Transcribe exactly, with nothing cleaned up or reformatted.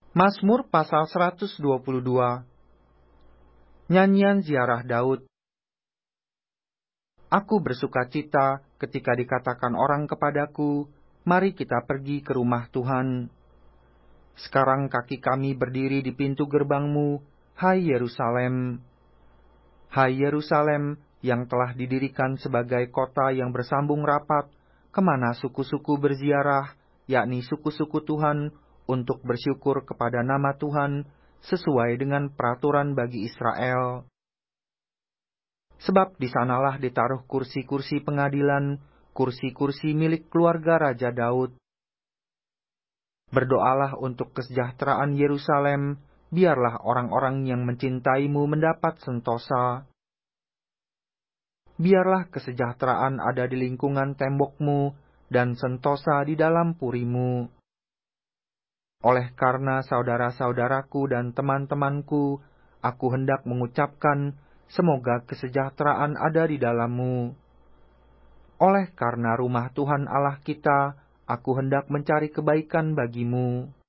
Mazmur pasal seratus dua puluh dua. Nyanyian ziarah Daud. Aku bersuka cita ketika dikatakan orang kepadaku, mari kita pergi ke rumah Tuhan. Sekarang kaki kami berdiri di pintu gerbangmu, hai Yerusalem. Hai Yerusalem, yang telah didirikan sebagai kota yang bersambung rapat, kemana suku-suku berziarah, yakni suku-suku Tuhan, untuk bersyukur kepada nama Tuhan, sesuai dengan peraturan bagi Israel. Sebab di sanalah ditaruh kursi-kursi pengadilan, kursi-kursi milik keluarga Raja Daud. Berdoalah untuk kesejahteraan Yerusalem, biarlah orang-orang yang mencintaimu mendapat sentosa. Biarlah kesejahteraan ada di lingkungan tembokmu, dan sentosa di dalam purimu. Oleh karena saudara-saudaraku dan teman-temanku, aku hendak mengucapkan, semoga kesejahteraan ada di dalammu. Oleh karena rumah Tuhan Allah kita, aku hendak mencari kebaikan bagimu.